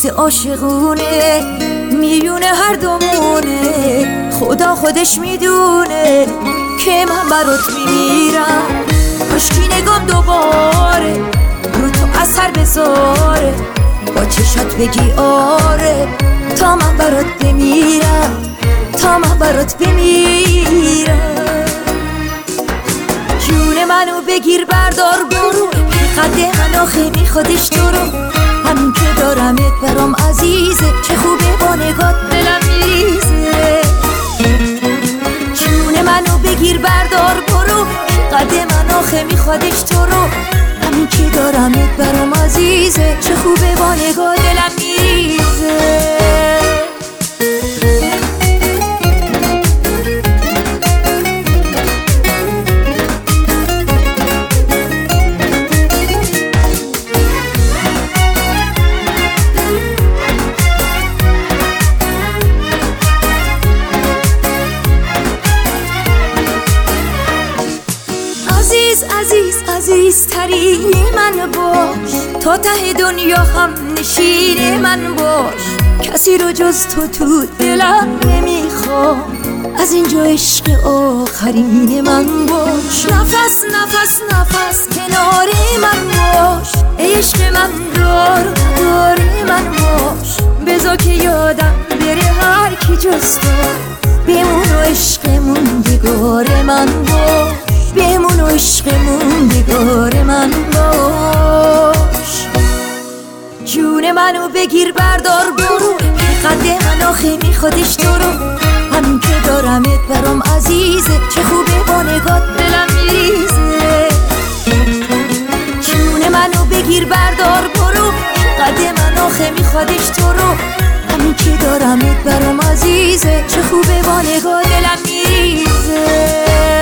حس عاشقونه میونه هر دومونه. خدا خودش میدونه که من برات میمیرم. کاشکی نگام دوباره رو تو اثر بذاره، با چشات بگی آره تا من برات بمیرم، تا من برات بمیرم. جون منو بگیر بردار برو، قد من آخه میخوادش تو رو. همین که دارمت برام عزیزه، چه خوبه با نگات دلم میریزه. جون منو بگیر بردار برو، قد من آخه میخوادش تو رو. همین که دارمت برام عزیزه، چه خوبه با نگات دلم میریزه. عزیز ترین من باش، تا ته دنیا هم نشین من باش. کسی رو جز تو دلم نمیخوام، از اینجا عشق آخرین من باش. نفس نفس نفس کنار من باش، ای عشق من دار من باش. بذار که یادم بره هر کی جز تو، بمون و عشق موندگار من باش، بمون و عشق موندگار من باش. جون منو بگیر بردار برو، قد من آخه میخوادش تو رو. همین که دارمت برام عزیزه، چه خوبه با نگات دلم میریزه. جون منو بگیر بردار برو، قد من آخه میخوادش تو رو. همین که دارمت برام عزیزه، چه خوبه با نگات دلم میریزه.